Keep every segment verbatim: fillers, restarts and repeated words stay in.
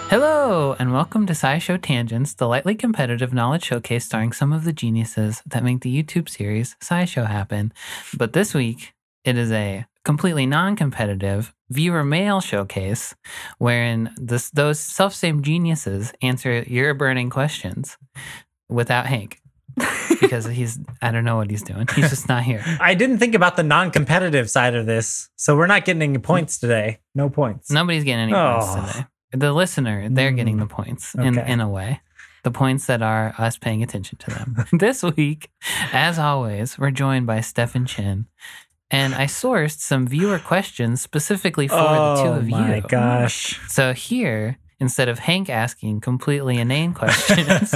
Hello, and welcome to SciShow Tangents, the lightly competitive knowledge showcase starring some of the geniuses that make the YouTube series SciShow happen. But this week, it is a completely non-competitive viewer mail showcase wherein this, those self-same geniuses answer your burning questions without Hank. Because he's, I don't know what he's doing. He's just not here. I didn't think about the non-competitive side of this, so we're not getting any points today. No points. Nobody's getting any Oh. points today. The listener, they're getting the points in, Okay. in a way. The points that are us paying attention to them. This week, as always, we're joined by Stefan Chin. And I sourced some viewer questions specifically for the two of you. Oh my gosh. So here, instead of Hank asking completely inane questions,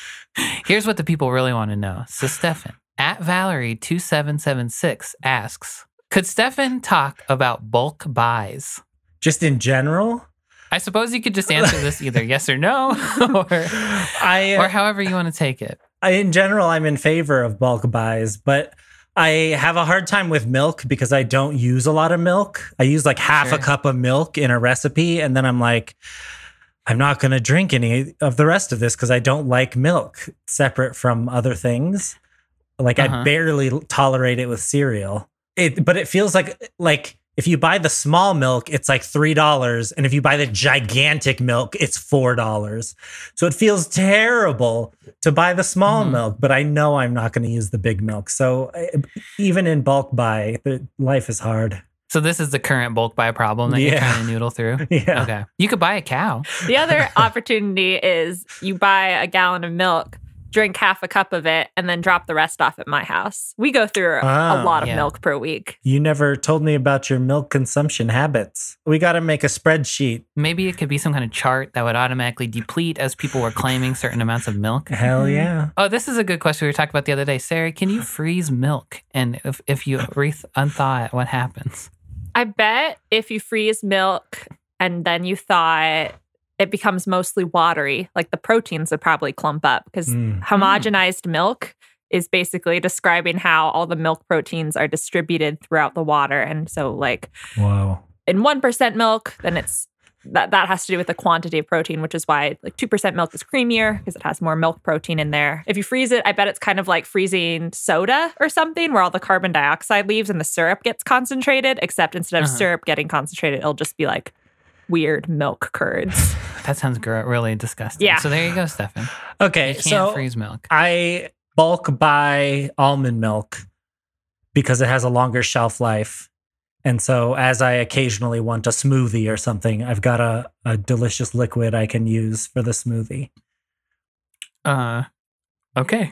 here's what the people really want to know. So Stefan, at Valerie two seven seven six asks, could Stefan talk about bulk buys? Just in general? I suppose you could just answer this either yes or no, or, I, or however you want to take it. I, in general, I'm in favor of bulk buys, but I have a hard time with milk because I don't use a lot of milk. I use like half Sure. a cup of milk in a recipe, and then I'm like, I'm not going to drink any of the rest of this because I don't like milk separate from other things. Like Uh-huh. I barely tolerate it with cereal. It, but it feels like like if you buy the small milk, it's like three dollars, and if you buy the gigantic milk, it's four dollars. So it feels terrible to buy the small Mhm. milk, but I know I'm not going to use the big milk. So uh, even in bulk buy, the, life is hard. So this is the current bulk buy problem that you're Yeah. trying to noodle through? Yeah. Okay. You could buy a cow. The other opportunity is you buy a gallon of milk, drink half a cup of it, and then drop the rest off at my house. We go through a, Ah, a lot of yeah. milk per week. You never told me about your milk consumption habits. We got to make a spreadsheet. Maybe it could be some kind of chart that would automatically deplete as people were claiming certain amounts of milk. Hell Mhm. yeah. Oh, this is a good question we were talking about the other day. Sarah, can you freeze milk? And if, if you re- unthaw it, what happens? I bet if you freeze milk and then you thaw it, it becomes mostly watery. Like the proteins would probably clump up because Mm. homogenized milk is basically describing how all the milk proteins are distributed throughout the water. And so like Wow. in one percent milk, then it's that that has to do with the quantity of protein, which is why like two percent milk is creamier because it has more milk protein in there. If you freeze it, I bet it's kind of like freezing soda or something where all the carbon dioxide leaves and the syrup gets concentrated, except instead of Uh-huh. syrup getting concentrated, it'll just be like weird milk curds. That sounds gr- really disgusting. Yeah. So there you go, Stefan. Okay, You can't so freeze milk. I bulk buy almond milk because it has a longer shelf life. And so as I occasionally want a smoothie or something, I've got a, a delicious liquid I can use for the smoothie. Uh, okay.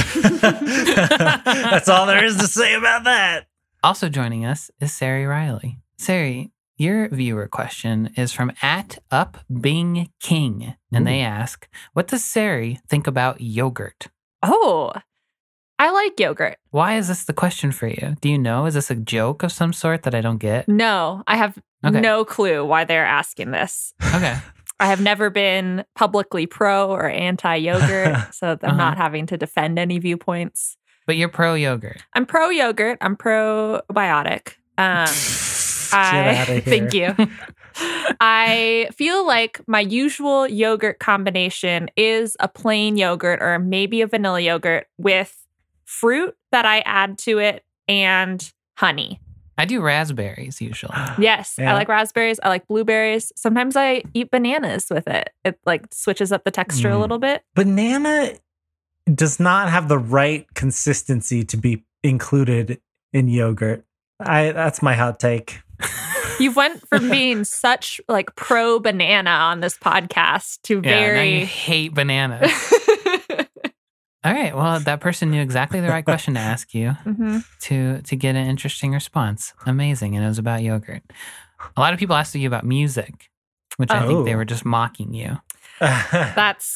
That's all there is to say about that. Also joining us is Sari Riley. Sari, your viewer question is from at Up Bing King, and they ask, "What does Sari think about yogurt?" Oh, I like yogurt. Why is this the question for you? Do you know? Is this a joke of some sort that I don't get? No, I have Okay. no clue why they're asking this. Okay. I have never been publicly pro or anti yogurt, so I'm Uh-huh. not having to defend any viewpoints. But you're pro yogurt. I'm pro yogurt. I'm probiotic. Um, I outta here. thank you. I feel like my usual yogurt combination is a plain yogurt or maybe a vanilla yogurt with fruit that I add to it and honey. I do raspberries usually. Yes, Yeah. I like raspberries. I like blueberries. Sometimes I eat bananas with it. It like switches up the texture a Mm. little bit. Banana does not have the right consistency to be included in yogurt. I that's my hot take. You went from being such like pro banana on this podcast to Yeah, now you very hate bananas. All right. Well, that person knew exactly the right question to ask you Mhm. to to get an interesting response. Amazing. And it was about yogurt. A lot of people asked you about music, which I think they Oh. were just mocking you. That's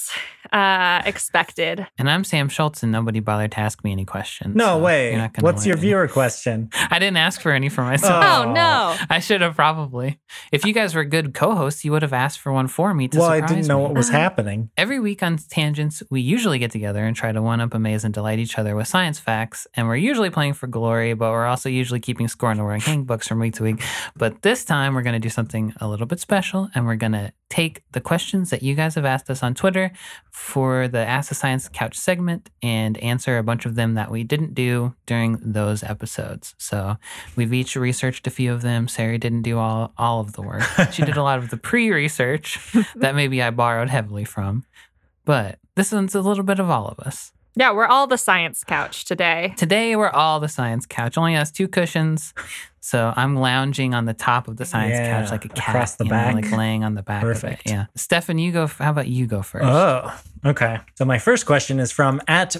uh, expected. And I'm Sam Schultz, and nobody bothered to ask me any questions. No so way. you're not gonna What's learn your any. viewer question? I didn't ask for any for myself. Oh, no. I should have probably. If you guys were good co-hosts, you would have asked for one for me to Well, I surprise didn't know me. what was happening. Every week on Tangents, we usually get together and try to one-up, amaze, and delight each other with science facts. And we're usually playing for glory, but we're also usually keeping score in the ranking books from week to week. But this time, we're going to do something a little bit special, and we're going to take the questions that you guys have asked us on Twitter for the Ask the Science Couch segment and answer a bunch of them that we didn't do during those episodes. So we've each researched a few of them. Sarah didn't do all, all of the work. She did a lot of the pre-research that maybe I borrowed heavily from. But this one's a little bit of all of us. Yeah, we're all the science couch today. Today, we're all the science couch. Only has two cushions. So I'm lounging on the top of the science Yeah, couch like a cat. across the you know, back. like laying on the back Perfect. of it. Yeah. Stefan, you go. F- how about you go first? Oh, okay. So my first question is from at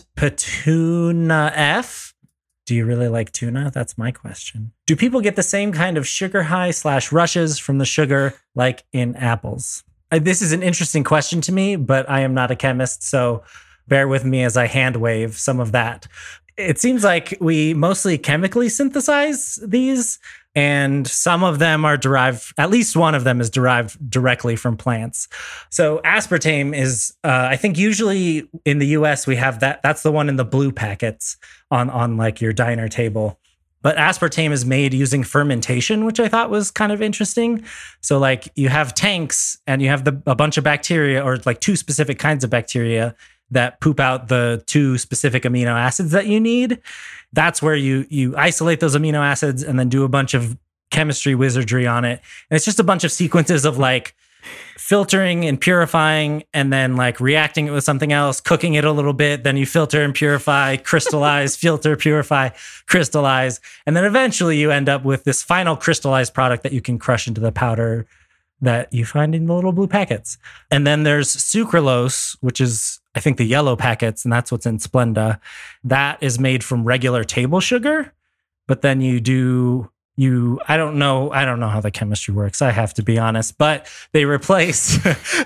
Petuna F. Do you really like tuna? That's my question. Do people get the same kind of sugar high slash rushes from the sugar like in apples? Uh, This is an interesting question to me, but I am not a chemist, so bear with me as I hand wave some of that. It seems like we mostly chemically synthesize these, and some of them are derived, at least one of them is derived directly from plants. So aspartame is, uh, I think usually in the U S we have that, that's the one in the blue packets on, on like your diner table. But aspartame is made using fermentation, which I thought was kind of interesting. So like you have tanks and you have the, a bunch of bacteria, or like two specific kinds of bacteria that poop out the two specific amino acids that you need. That's where you you isolate those amino acids and then do a bunch of chemistry wizardry on it. And it's just a bunch of sequences of like filtering and purifying and then like reacting it with something else, cooking it a little bit, then you filter and purify, crystallize, filter, purify, crystallize. And then eventually you end up with this final crystallized product that you can crush into the powder that you find in the little blue packets. And then there's sucralose, which is, I think, the yellow packets, and that's what's in Splenda. That is made from regular table sugar, but then you do, you, I don't know, I don't know how the chemistry works, I have to be honest, but they replace,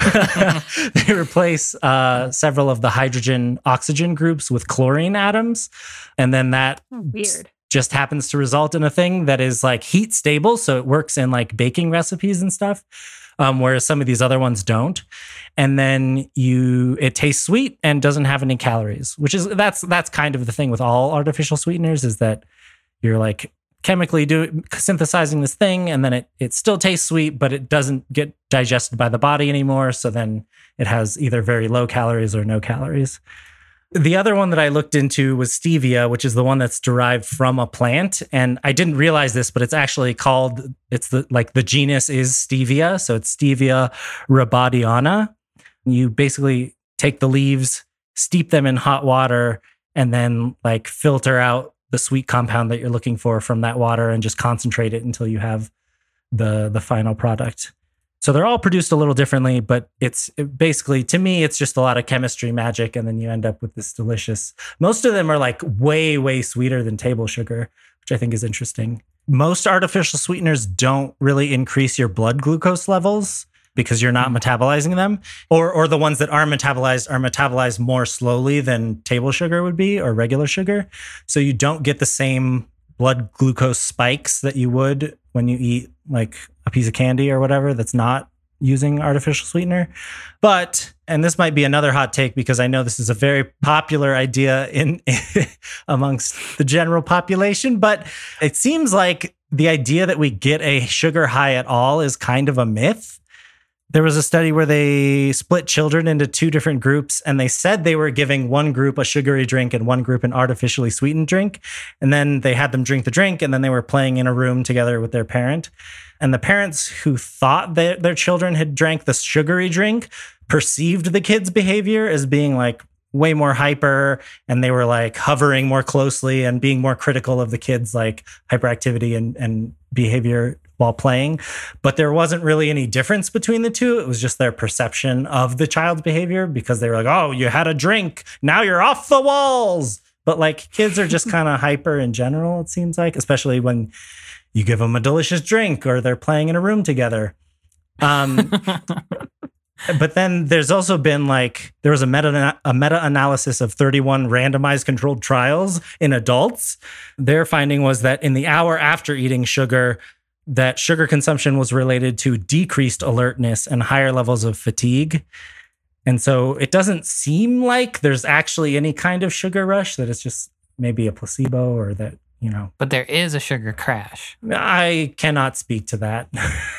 they replace uh, several of the hydrogen oxygen groups with chlorine atoms. And then that Weird. just happens to result in a thing that is like heat stable. So it works in like baking recipes and stuff, um, whereas some of these other ones don't. And then you, it tastes sweet and doesn't have any calories, which is, that's, that's kind of the thing with all artificial sweeteners, is that you're like chemically do synthesizing this thing, and then it, it still tastes sweet, but it doesn't get digested by the body anymore. So then it has either very low calories or no calories. The other one that I looked into was stevia, which is the one that's derived from a plant. And I didn't realize this, but it's actually called, it's the, like the genus is stevia. So it's Stevia rebaudiana. You basically take the leaves, steep them in hot water, and then like filter out the sweet compound that you're looking for from that water and just concentrate it until you have the, the final product. So they're all produced a little differently, but it's it basically, to me, it's just a lot of chemistry magic. And then you end up with this delicious, most of them are like way, way sweeter than table sugar, which I think is interesting. Most artificial sweeteners don't really increase your blood glucose levels because you're not metabolizing them, or or the ones that are metabolized are metabolized more slowly than table sugar would be, or regular sugar. So you don't get the same blood glucose spikes that you would when you eat like a piece of candy or whatever that's not using artificial sweetener. But, and this might be another hot take because I know this is a very popular idea in amongst the general population, but it seems like the idea that we get a sugar high at all is kind of a myth. There was a study where they split children into two different groups, and they said they were giving one group a sugary drink and one group an artificially sweetened drink. And then they had them drink the drink, and then they were playing in a room together with their parent. And the parents who thought that their children had drank the sugary drink perceived the kids' behavior as being like way more hyper, and they were like hovering more closely and being more critical of the kids' like hyperactivity and, and behavior while playing. But there wasn't really any difference between the two. It was just their perception of the child's behavior, because they were like, oh, you had a drink, now you're off the walls. But like kids are just kind of hyper in general, it seems like, especially when you give them a delicious drink or they're playing in a room together. Um, But then there's also been like, there was a meta a meta-analysis of thirty-one randomized controlled trials in adults. Their finding was that in the hour after eating sugar, that sugar consumption was related to decreased alertness and higher levels of fatigue. And so it doesn't seem like there's actually any kind of sugar rush, that it's just maybe a placebo or that, you know. But there is a sugar crash. I cannot speak to that.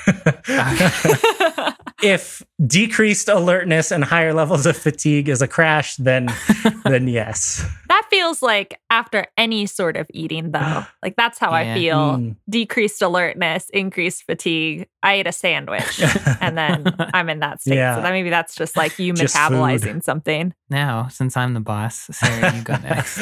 If decreased alertness and higher levels of fatigue is a crash, then then yes. That feels like after any sort of eating, though. Like, that's how Yeah. I feel. Mm. Decreased alertness, increased fatigue. I ate a sandwich, and then I'm in that state. Yeah. So that maybe that's just like you Just metabolizing food. something. Now, since I'm the boss, Sarah, you go next.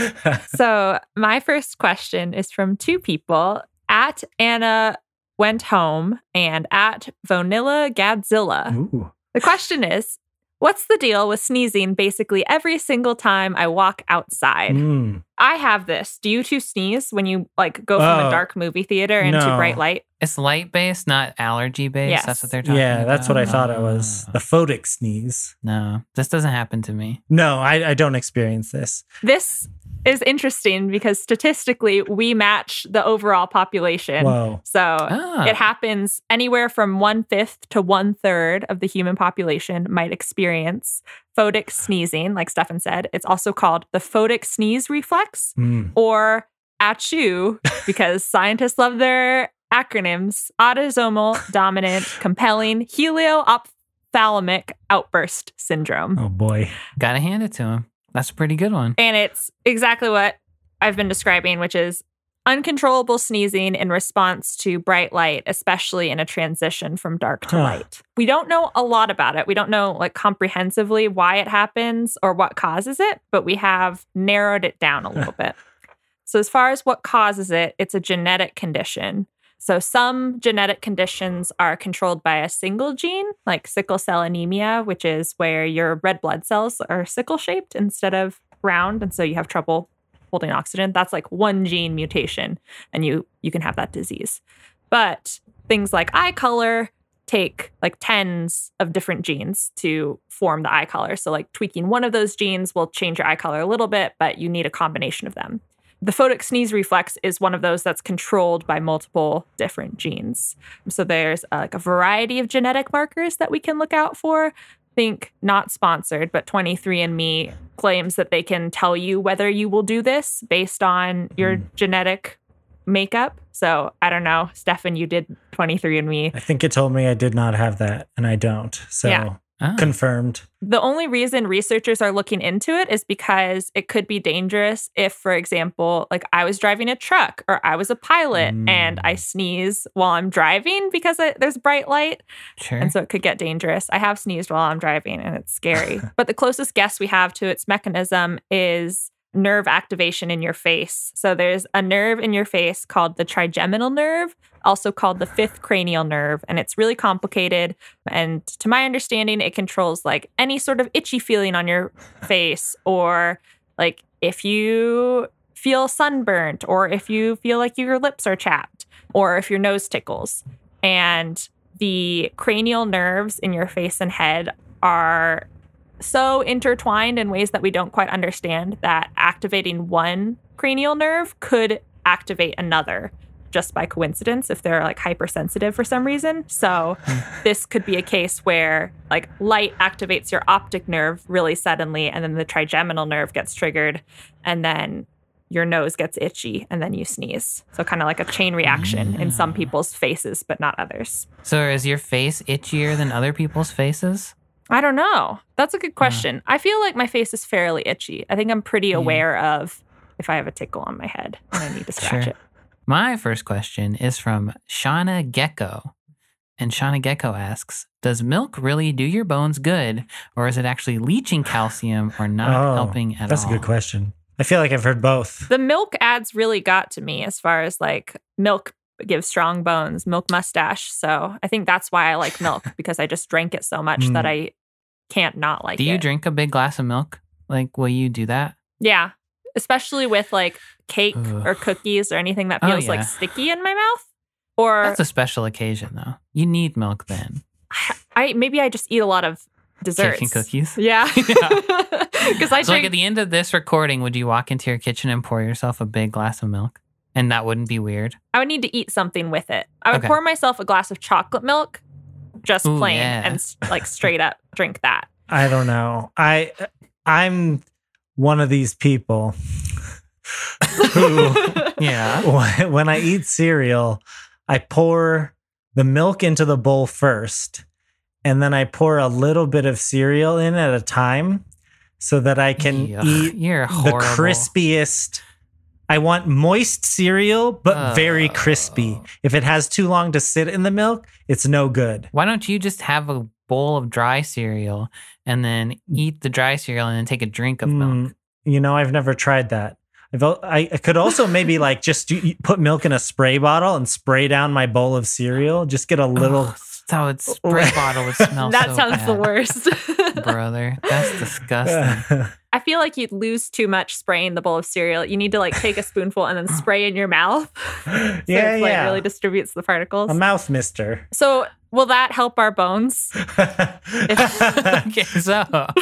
So my first question is from two people. At Anna Went Home and at Vonilla Gadzilla. Ooh. The question is, what's the deal with sneezing basically every single time I walk outside? Mm. I have this. Do you two sneeze when you like go from Oh, a dark movie theater into no. bright light? It's light based, not allergy based. Yes. That's what they're talking Yeah, about. that's what I thought it was. Ah. The photic sneeze. No, this doesn't happen to me. No, I, I don't experience this. This is interesting because statistically we match the overall population. Whoa. So Ah. it happens anywhere from one fifth to one third of the human population might experience photic sneezing, like Stefan said. It's also called the photic sneeze reflex Mm. or ACHU because scientists love their acronyms: autosomal dominant compelling helio-ophthalmic outburst syndrome. Oh boy. Gotta hand it to him. That's a pretty good one. And it's exactly what I've been describing, which is uncontrollable sneezing in response to bright light, especially in a transition from dark to Huh. light. We don't know a lot about it. We don't know like comprehensively why it happens or what causes it, but we have narrowed it down a little bit. So as far as what causes it, it's a genetic condition. So some genetic conditions are controlled by a single gene, like sickle cell anemia, which is where your red blood cells are sickle-shaped instead of round, and so you have trouble holding oxygen. That's like one gene mutation, and you you can have that disease. But things like eye color take like tens of different genes to form the eye color. So like tweaking one of those genes will change your eye color a little bit, but you need a combination of them. The photic sneeze reflex is one of those that's controlled by multiple different genes. So there's uh, like a variety of genetic markers that we can look out for. Think not sponsored, but twenty-three and me claims that they can tell you whether you will do this based on your Mm. genetic makeup. So I don't know, Stefan, you did twenty-three and me. I think it told me I did not have that, and I don't. So Yeah. Ah. confirmed. The only reason researchers are looking into it is because it could be dangerous if, for example, like I was driving a truck or I was a pilot Mm. and I sneeze while I'm driving because I, there's bright light. Sure. And so it could get dangerous. I have sneezed while I'm driving and it's scary. But the closest guess we have to its mechanism is nerve activation in your face. So there's a nerve in your face called the trigeminal nerve, also called the fifth cranial nerve, and it's really complicated. And to my understanding, it controls like any sort of itchy feeling on your face, or like if you feel sunburnt, or if you feel like your lips are chapped, or if your nose tickles. And the cranial nerves in your face and head are so intertwined in ways that we don't quite understand that activating one cranial nerve could activate another just by coincidence if they're like hypersensitive for some reason. So this could be a case where like light activates your optic nerve really suddenly, and then the trigeminal nerve gets triggered, and then your nose gets itchy, and then you sneeze. So kind of like a chain reaction in some people's faces, but not others. So is your face itchier than other people's faces? I don't know. That's a good question. I feel like my face is fairly itchy. I think I'm pretty aware of if I have a tickle on my head and I need to scratch Sure. it. My first question is from Shauna Gecko. And Shauna Gecko asks, does milk really do your bones good, or is it actually leaching calcium or not Oh, helping at That's all? a good question. I feel like I've heard both. The milk ads really got to me as far as like milk gives strong bones, milk mustache. So I think that's why I like milk, because I just drank it so much Mm. that I can't not like Do you it. drink a big glass of milk? Like, will you do that? Yeah. Especially with like cake Ugh. or cookies or anything that Oh, feels yeah. like sticky in my mouth. Or That's a special occasion, though. You need milk then. I maybe I just eat a lot of desserts. Cake and cookies. Yeah. Because I So, like, drink at the end of this recording, would you walk into your kitchen and pour yourself a big glass of milk? And that wouldn't be weird? I would need to eat something with it. I would Okay. pour myself a glass of chocolate milk, just Ooh, plain, yeah. and s- like straight up drink that. I don't know. I I'm one of these people who Yeah. when when I eat cereal, I pour the milk into the bowl first, and then I pour a little bit of cereal in at a time so that I can Yuck, eat you're the horrible. crispiest. I want moist cereal, but very crispy. Oh. If it has too long to sit in the milk, it's no good. Why don't you just have a bowl of dry cereal and then eat the dry cereal and then take a drink of milk? Mm, you know, I've never tried that. I've, al- I, I could also maybe like just do, put milk in a spray bottle and spray down my bowl of cereal. Just get a little. Oh, so its spray bottle would smell that so sounds the bad. worst. Brother, that's disgusting. I feel like you'd lose too much spraying the bowl of cereal. You need to like take a spoonful and then spray in your mouth. So yeah, it's, like, yeah. really distributes the particles. A mouth mister. So will that help our bones? Okay, so,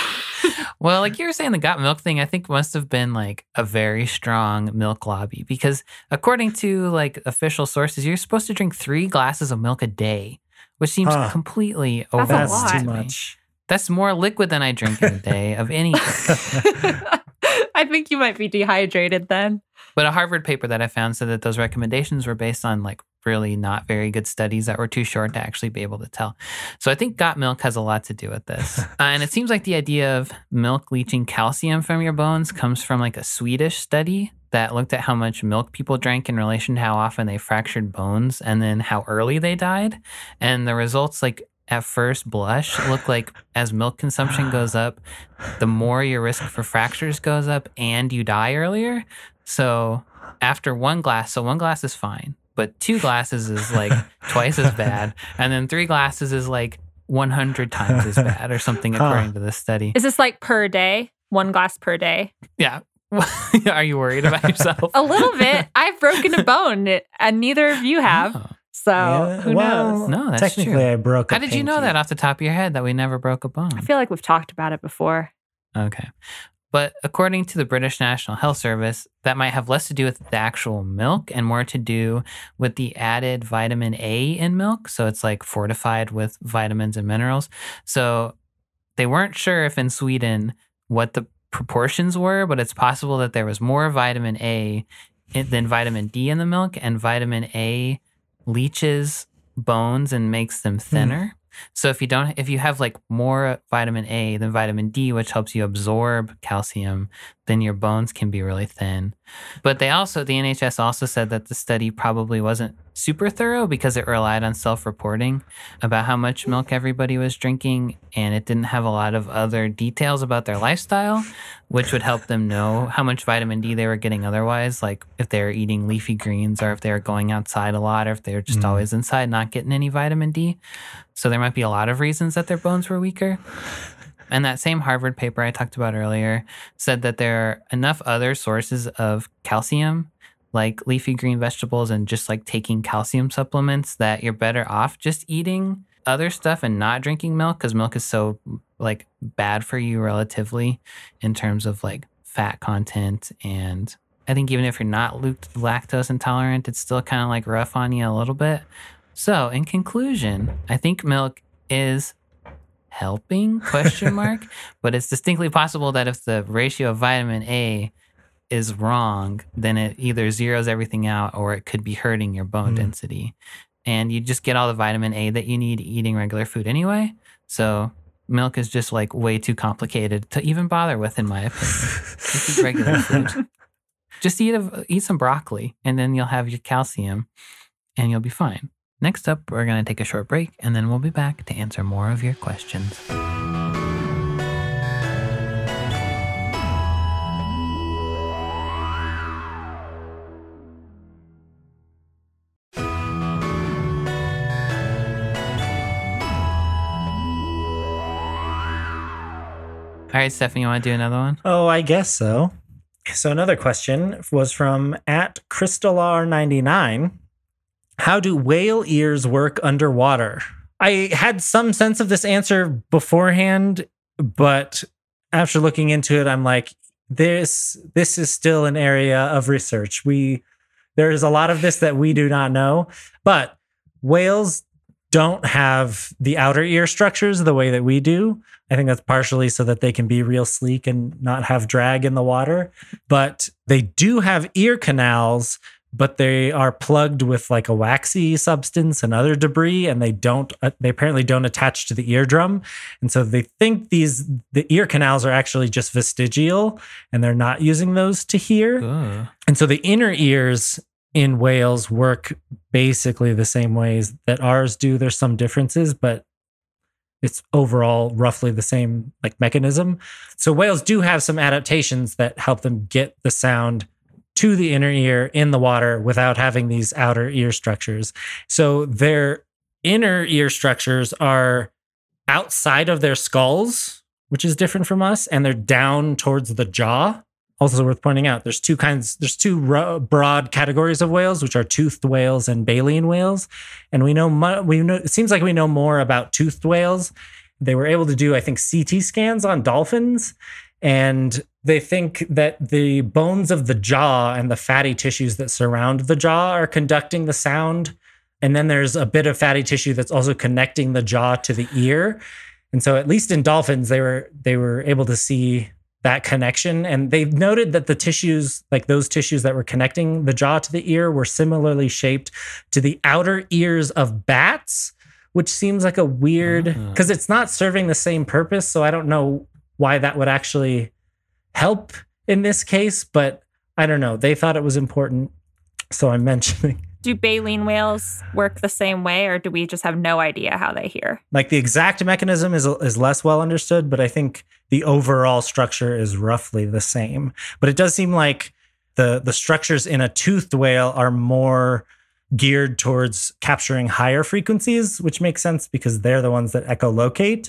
well, like you were saying, the got milk thing, I think must have been like a very strong milk lobby because according to like official sources, you're supposed to drink three glasses of milk a day, which seems Huh. completely That's a overwhelming. lot. That's to too me. much. That's more liquid than I drink in a day of anything. I think you might be dehydrated then. But a Harvard paper that I found said that those recommendations were based on like really not very good studies that were too short to actually be able to tell. So I think got milk has a lot to do with this. Uh, and it seems like the idea of milk leaching calcium from your bones comes from like a Swedish study that looked at how much milk people drank in relation to how often they fractured bones and then how early they died. And the results, like at first blush, look like as milk consumption goes up, the more your risk for fractures goes up and you die earlier. So after one glass, so one glass is fine, but two glasses is like twice as bad. And then three glasses is like one hundred times as bad or something, Huh. according to this study. Is this like per day? One glass per day? Yeah. Are you worried about yourself? A little bit. I've broken a bone, and neither of you have. Oh. So Yeah, who well, knows? No, that's technically, true. I broke. How a did you know pinky. that off the top of your head that we never broke a bone? I feel like we've talked about it before. Okay. But according to the British National Health Service, that might have less to do with the actual milk and more to do with the added vitamin A in milk. So it's like fortified with vitamins and minerals. So they weren't sure if in Sweden what the proportions were, but it's possible that there was more vitamin A in- than vitamin D in the milk, and vitamin A leaches bones and makes them thinner. So if you don't, if you have like more vitamin A than vitamin D, which helps you absorb calcium, then your bones can be really thin. But they also, the N H S also said that the study probably wasn't super thorough because it relied on self-reporting about how much milk everybody was drinking, and it didn't have a lot of other details about their lifestyle, which would help them know how much vitamin D they were getting otherwise, like if they were eating leafy greens or if they were going outside a lot or if they were just Mm. always inside not getting any vitamin D. So there might be a lot of reasons that their bones were weaker. And that same Harvard paper I talked about earlier said that there are enough other sources of calcium, like leafy green vegetables and just like taking calcium supplements, that you're better off just eating other stuff and not drinking milk, because milk is so like bad for you relatively in terms of like fat content. And I think even if you're not luct- lactose intolerant, it's still kind of like rough on you a little bit. So in conclusion, I think milk is helping, question mark, but it's distinctly possible that if the ratio of vitamin A is wrong, then it either zeroes everything out or it could be hurting your bone Mm. density. And you just get all the vitamin A that you need eating regular food anyway. So milk is just like way too complicated to even bother with, in my opinion. Just eat regular food. Just eat a, eat some broccoli, and then you'll have your calcium, and you'll be fine. Next up, we're going to take a short break, and then we'll be back to answer more of your questions. All right, Stephanie, you want to do another one? Oh, I guess so. So another question was from at Crystalar ninety-nine. How do whale ears work underwater? I had some sense of this answer beforehand, but after looking into it, I'm like, this this is still an area of research. We there is a lot of this that we do not know, but whales don't have the outer ear structures the way that we do. I think that's partially so that they can be real sleek and not have drag in the water. But they do have ear canals, but they are plugged with like a waxy substance and other debris, and they don't, uh, they apparently don't attach to the eardrum. And so they think these, the ear canals are actually just vestigial and they're not using those to hear. Ugh. And so the inner ears in whales work basically the same ways that ours do. There's some differences, but it's overall roughly the same like mechanism. So whales do have some adaptations that help them get the sound to the inner ear in the water without having these outer ear structures. So their inner ear structures are outside of their skulls, which is different from us, and they're down towards the jaw. Also worth pointing out, there's two kinds, there's two ro- broad categories of whales, which are toothed whales and baleen whales. And we know, mu- we know, it seems like we know more about toothed whales. They were able to do, I think, C T scans on dolphins. And they think that the bones of the jaw and the fatty tissues that surround the jaw are conducting the sound. And then there's a bit of fatty tissue that's also connecting the jaw to the ear. And so at least in dolphins, they were they were able to see that connection. And they noted that the tissues, like those tissues that were connecting the jaw to the ear, were similarly shaped to the outer ears of bats, which seems like a weird, because uh-huh. it's not serving the same purpose. So I don't know why that would actually help in this case, but I don't know. They thought it was important, so I'm mentioning. Do baleen whales work the same way, or do we just have no idea how they hear? Like the exact mechanism is is less well understood, but I think the overall structure is roughly the same. But it does seem like the the structures in a toothed whale are more geared towards capturing higher frequencies, which makes sense because they're the ones that echolocate.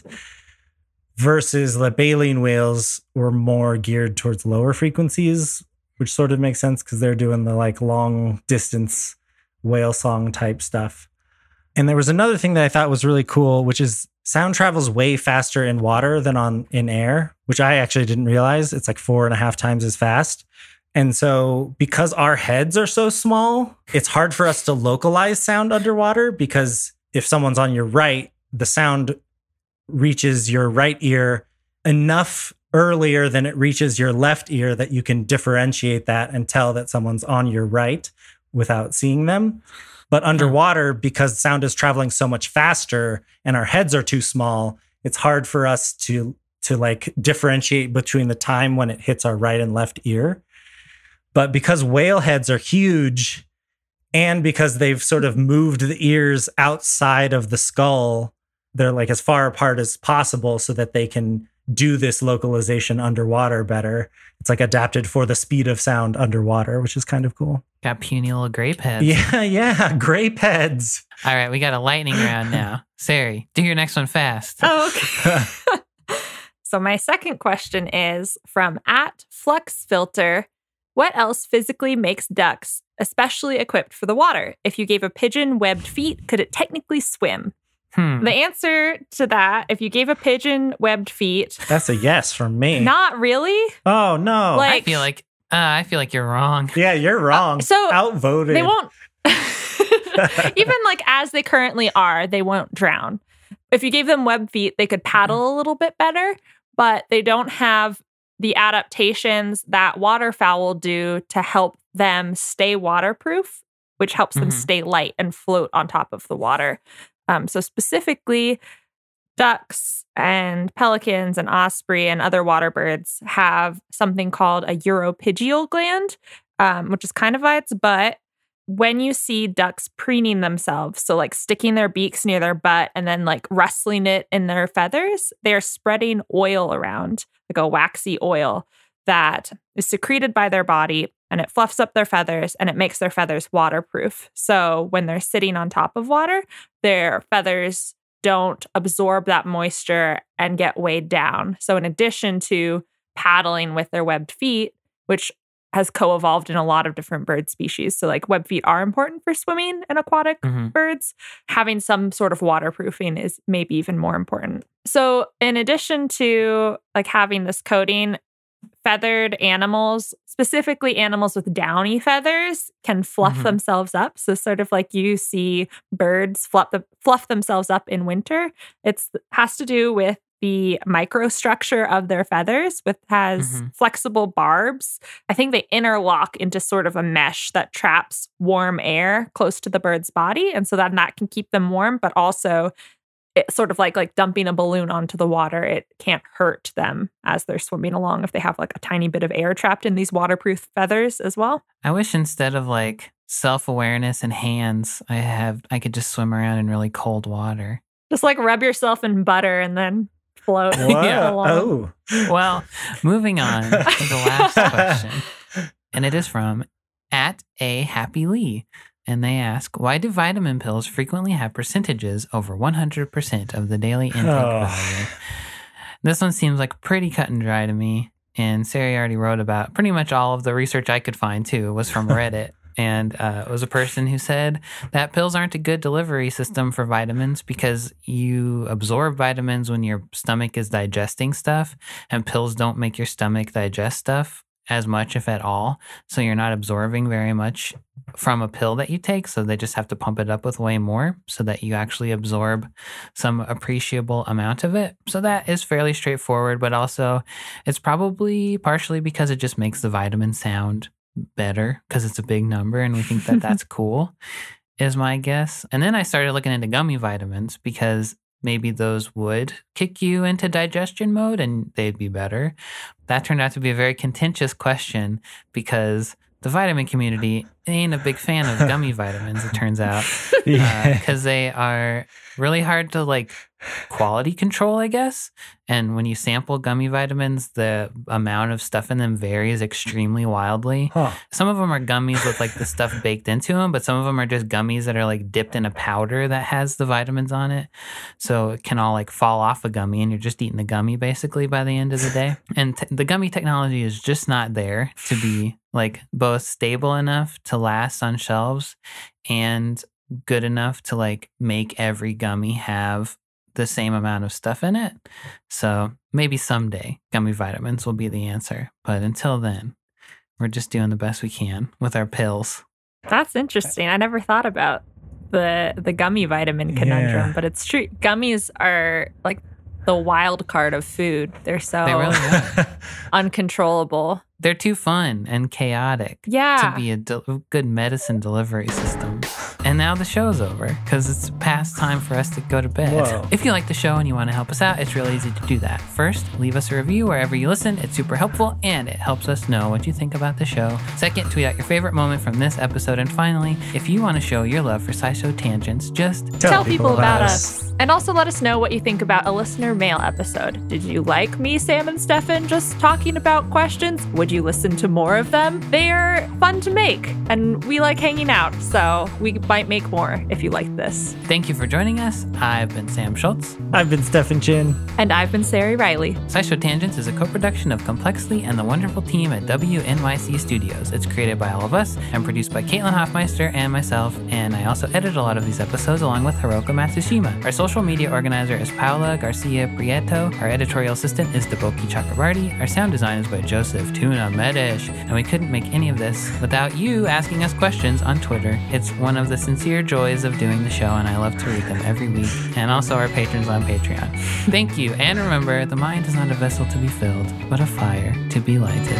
Versus the baleen whales were more geared towards lower frequencies, which sort of makes sense because they're doing the like long distance whale song type stuff. And there was another thing that I thought was really cool, which is sound travels way faster in water than on in air, which I actually didn't realize. It's like four and a half times as fast. And so because our heads are so small, it's hard for us to localize sound underwater, because if someone's on your right, the sound reaches your right ear enough earlier than it reaches your left ear that you can differentiate that and tell that someone's on your right without seeing them. But underwater, because sound is traveling so much faster and our heads are too small, it's hard for us to to like differentiate between the time when it hits our right and left ear. But because whale heads are huge, and because they've sort of moved the ears outside of the skull, they're like as far apart as possible so that they can do this localization underwater better. It's like adapted for the speed of sound underwater, which is kind of cool. Got puny little grape heads. Yeah, yeah, grape heads. All right, we got a lightning round now. Sari, do your next one fast. Oh, okay. So my second question is from at Flux Filter. What else physically makes ducks especially equipped for the water? If you gave a pigeon webbed feet, could it technically swim? Hmm. The answer to that, if you gave a pigeon webbed feet, that's a yes from me. Not really. Oh no! Like, I feel like uh, I feel like you're wrong. Yeah, you're wrong. Uh, so outvoted. They won't. Even like as they currently are, they won't drown. If you gave them webbed feet, they could paddle a little bit better, but they don't have the adaptations that waterfowl do to help them stay waterproof, which helps them Mm-hmm. stay light and float on top of the water. Um, so specifically, ducks and pelicans and osprey and other water birds have something called a uropygial gland, um, which is kind of by its butt. When you see ducks preening themselves, so like sticking their beaks near their butt and then like rustling it in their feathers, they are spreading oil around, like a waxy oil that is secreted by their body, and it fluffs up their feathers and it makes their feathers waterproof. So when they're sitting on top of water, their feathers don't absorb that moisture and get weighed down. So in addition to paddling with their webbed feet, which has co-evolved in a lot of different bird species. So like web feet are important for swimming and aquatic Mm-hmm. birds. Having some sort of waterproofing is maybe even more important. So in addition to like having this coating, feathered animals, specifically animals with downy feathers, can fluff Mhm. themselves up. So sort of like you see birds fluff, the, fluff themselves up in winter. It's has to do with the microstructure of their feathers, which has Mhm. flexible barbs. I think they interlock into sort of a mesh that traps warm air close to the bird's body. And so that that can keep them warm, but also it's sort of like like dumping a balloon onto the water. It can't hurt them as they're swimming along if they have like a tiny bit of air trapped in these waterproof feathers as well. I wish instead of like self-awareness and hands, I have I could just swim around in really cold water. Just like rub yourself in butter and then float Yeah. along. Oh. Well, moving on to the last question. And it is from at a Happy Lee. And they ask, why do vitamin pills frequently have percentages over one hundred percent of the daily intake Oh. value? This one seems like pretty cut and dry to me. And Sari already wrote about pretty much all of the research I could find, too, was from Reddit. And uh, it was a person who said that pills aren't a good delivery system for vitamins because you absorb vitamins when your stomach is digesting stuff, and pills don't make your stomach digest stuff as much, if at all. So you're not absorbing very much from a pill that you take. So they just have to pump it up with way more so that you actually absorb some appreciable amount of it. So that is fairly straightforward, but also it's probably partially because it just makes the vitamin sound better because it's a big number and we think that that's cool, is my guess. And then I started looking into gummy vitamins because maybe those would kick you into digestion mode and they'd be better. That turned out to be a very contentious question because the vitamin community ain't a big fan of gummy vitamins, it turns out, Yeah. because they are really hard to like quality control, I guess. And when you sample gummy vitamins, the amount of stuff in them varies extremely wildly. Huh. Some of them are gummies with like the stuff baked into them, but some of them are just gummies that are like dipped in a powder that has the vitamins on it. So it can all like fall off a gummy and you're just eating the gummy basically by the end of the day. And t- the gummy technology is just not there to be like both stable enough to last on shelves and good enough to like make every gummy have the same amount of stuff in it. So maybe someday gummy vitamins will be the answer. But until then, we're just doing the best we can with our pills. That's interesting. I never thought about the the gummy vitamin conundrum, Yeah. but it's true. Gummies are like the wild card of food. They're so They really are. uncontrollable. They're too fun and chaotic Yeah. to be a del- good medicine delivery system. And now the show's over because it's past time for us to go to bed. Whoa. If you like the show and you want to help us out, it's really easy to do that. First, leave us a review wherever you listen. It's super helpful and it helps us know what you think about the show. Second, tweet out your favorite moment from this episode. And finally, if you want to show your love for SciShow Tangents, just Tell, Tell people about us. And also let us know what you think about a listener mail episode. Did you like me, Sam, and Stefan just talking about questions? Would you listen to more of them? They're fun to make, and we like hanging out, so we might make more if you like this. thank you for joining us. I've been Sam Schultz. I've been Stefan Chin. And I've been Sari Riley. SciShow Tangents is a co-production of Complexly and the wonderful team at W N Y C Studios. It's created by all of us and produced by Caitlin Hoffmeister and myself, and I also edit a lot of these episodes along with Hiroko Matsushima. Our social media organizer is Paula Garcia Prieto. Our editorial assistant is Deboki Chakrabarti. Our sound design is by Joseph Tuna Medish. And we couldn't make any of this without you asking us questions on Twitter. It's one of the sincere joys of doing the show, and I love to read them every week. And also our patrons on Patreon. Thank you. And remember, the mind is not a vessel to be filled, but a fire to be lighted.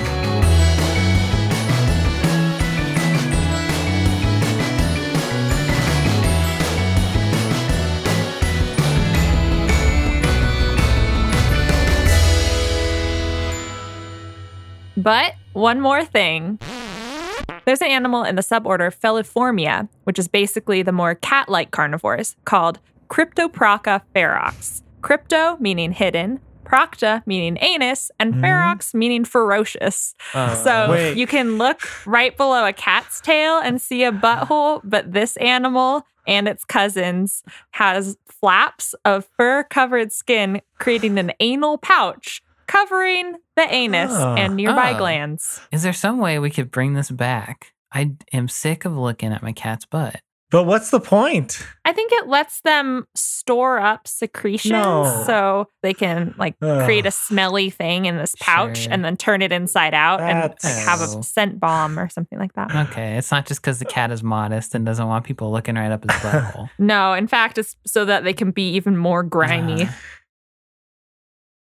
But one more thing. There's an animal in the suborder Feliformia, which is basically the more cat-like carnivores, called Cryptoproca ferox. Crypto meaning hidden, procta meaning anus, and Mhm. ferox meaning ferocious. Uh, So Wait. you can look right below a cat's tail and see a butthole, but this animal and its cousins has flaps of fur-covered skin, creating an anal pouch covering the anus Oh. and nearby Oh. glands. Is there some way we could bring this back? I am sick of looking at my cat's butt. But what's the point? I think it lets them store up secretions No. so they can like Ugh. create a smelly thing in this pouch Sure. and then turn it inside out and like, That's- have a scent bomb or something like that. Okay, it's not just because the cat is modest and doesn't want people looking right up his butthole. No, in fact, it's so that they can be even more grimy. Uh,